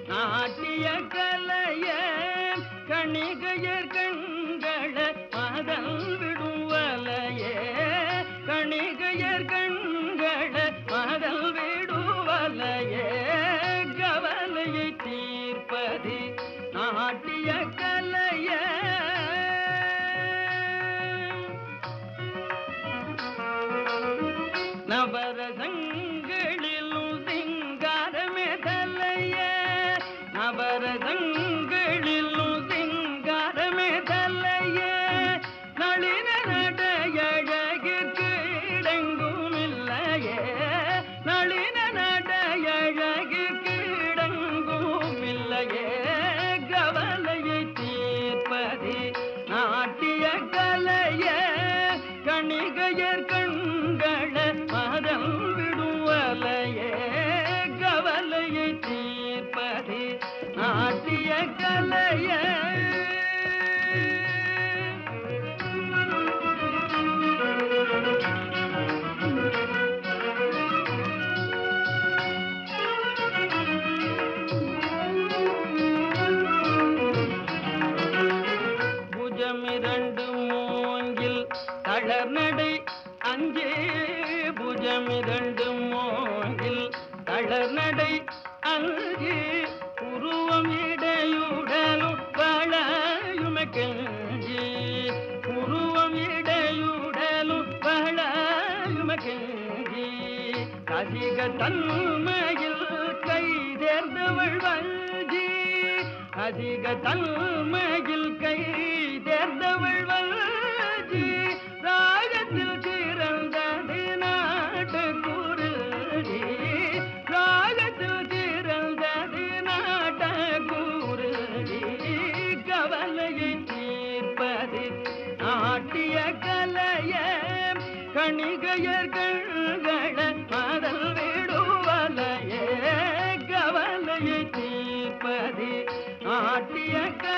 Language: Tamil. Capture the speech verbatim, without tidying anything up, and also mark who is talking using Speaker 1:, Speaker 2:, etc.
Speaker 1: நாட்டிய கலைய கணிகையர் கண்கள மதல் விடுவலையே கணிகையர் கண்கள மதல் விடுவலையே கவலையை தீர்ப்பது நாட்டிய கலைய நவரசங்களிலும் சிங்காரமே தலைய நவரசங்களிலும் சிங்காரமே தலைய நளின நடையழகிற்கு இடங்கும் இல்லையே நளின நடையழகிற்கு இடங்கும் இல்லையே கவலையை தீர்ப்பது நாட்டிய கலைய கணிகையர் கண்கள மதம் விடுவலையே கவலையை தீர்ப்பது நாட்டிய கலைய புஜமிரண்டு மூங்கில் தளர்நடை அஞ்சே புஜமிரண்டு மூங்கில் தளர்நடை அஞ்சே உருவம் இடையுடலும் வளையும கெஞ்சி உருவம் இடையுடலும் வளையும கெஞ்சி கசிக தன்மையில் கை தேர்ந்தவள் வஞ்சி அதிக தன்மையில் கை தேர்ந்தவள் வஞ்சி ராகத்தில் சிறந்தது நாட்டு குருதி ராகத்தில் சிறந்தது நாட்ட குருதி கவலையை தீர்ப்பது நாட்டிய கலைய கணிகையர் கண்கள மதல் விடுவலையே கவலையை தீர்ப்பது நாட்டிய